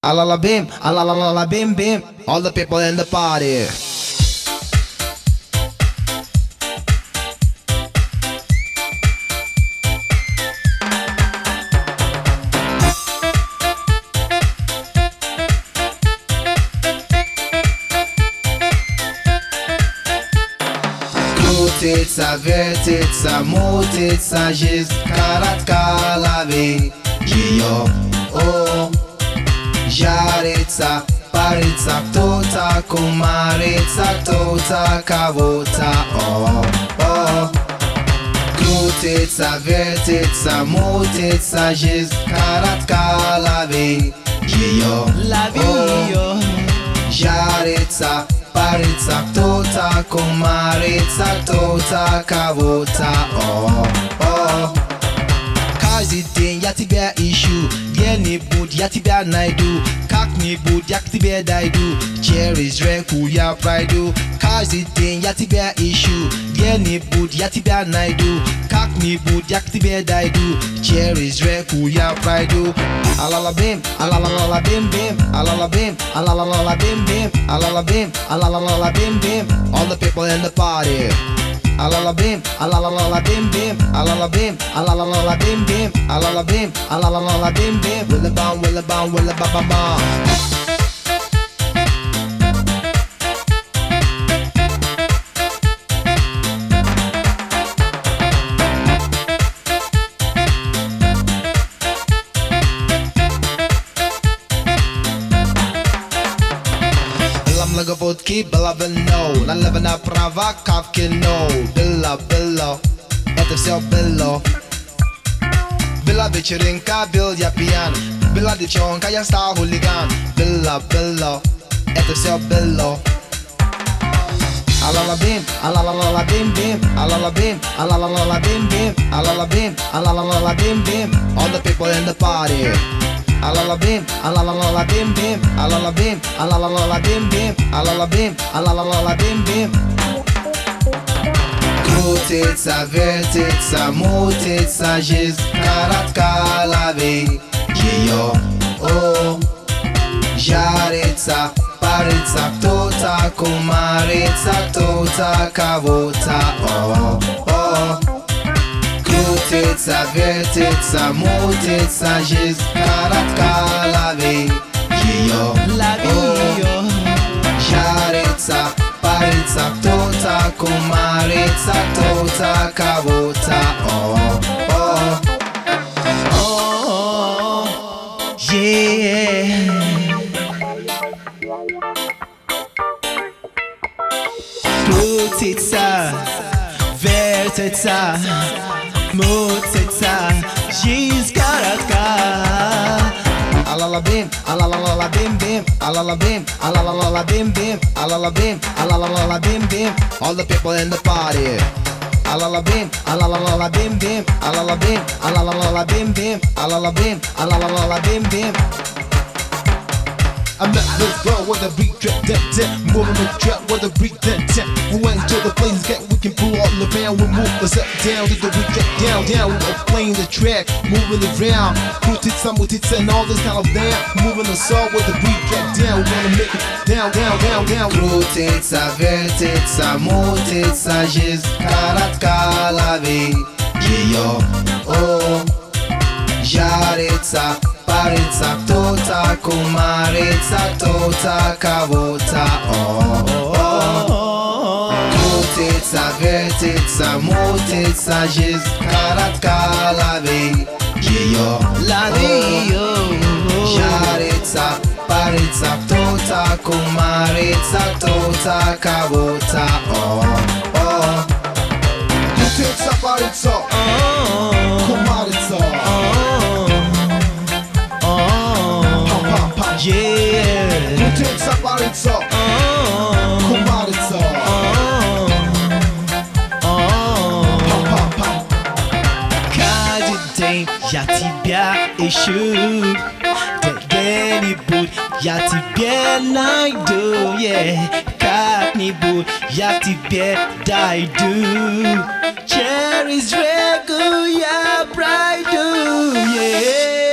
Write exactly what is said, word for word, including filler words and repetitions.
A la la bim, a la la la la bim bim. All the people in the party. Krutica, viertica, mutica, giz, karatka, lavi, gio, o, jarica, parica, tota, kumarica, tota, kavota, o, o. Krutica, viertica, mutica, giz, karatka, lavi, gio, o, jarica, parica, tota, kumarica, tota, kavota, oh, oh. Каждый день я тебя ищу, где-нибудь я тебя найду, как-нибудь я к тебе дойду, через реку я пройду. Каждый день я тебя ищу, где-нибудь я тебя найду, как-нибудь я к тебе дойду, через реку я пройду. А-ла-ла-бим, а-ла-ла-ла-бим-бим, а-ла-ла-бим, а-ла-ла-ла-бим-бим, а-ла-ла-бим, а-ла-ла-ла-бим-бим. All the people in the party. A la la bim, a la la la la bim bim, a la la bim, a la la la la bim bim, a la la bim, a la la la la bim bim. Willa bam, willa bam, willa ba ba ba. Много водки, было вино, наливано права, как в кино. Было, было, это все было. Была вечеринка, был я пьян. Была девчонка, я стал хулиган. Было, было, это все было. А-ла-ла-бим, а-ла-ла-ла-бим-бим, а-ла-ла-бим, а-ла-ла-ла-бим-бим, а-ла-ла-бим, а-ла-ла-ла-бим-бим. All the people in the party. A la la bim, a la la la la bim bim, a la la bim, a la la la la bim bim, a la la bim, a la la la la bim bim. Krutica, viertica, mutica, giz, karatka, lavi, gio, o, jarica, parica, tota, kumarica, tota, kavota, o, o. Krutica, viertica, mutica, giz, karatka, lavi, gio, o, jarica, parica, tota, kumarica, tota, kavota, oh, oh, oh, yeah. Krutica, viertica, mutica, giz, karatka. A la la bim, a la la la la bim bim, a la la bim, a la la la la bim bim, a la la bim, a la la la la bim bim. All the people in the party. A la la bim, a la la la la bim bim, a la la bim, a la la la la bim bim, a la la bim, a la la la la bim bim. I met this girl with a beat drip dip dip, moving the trap with a beat dip dip. We went to the place get we can pull all the van. We move the set down to the beat get down down. We were playing the track, moving it round. Krutica, mutica, and all this kind of down. Moving the song with the beat get down. We wanna make it down down down down. Krutica, viertica, mutica, giz, karatka, lavi, gio, o, jarica, parica, tota, kumarica, tota, kavota, oh, oh. Krutica, viertica, mutica, giz, karatka, lavi, gio, o, jarica, parica, tota, kumarica, tota, kavota, oh, oh. Krutica, parica, kumarica. Yeah. Krutica, parica, kumarica. Каждый день я тебя ищу, где-нибудь я тебя найду, yeah. Как-нибудь я к тебе дойду, через реку я пройду, yeah.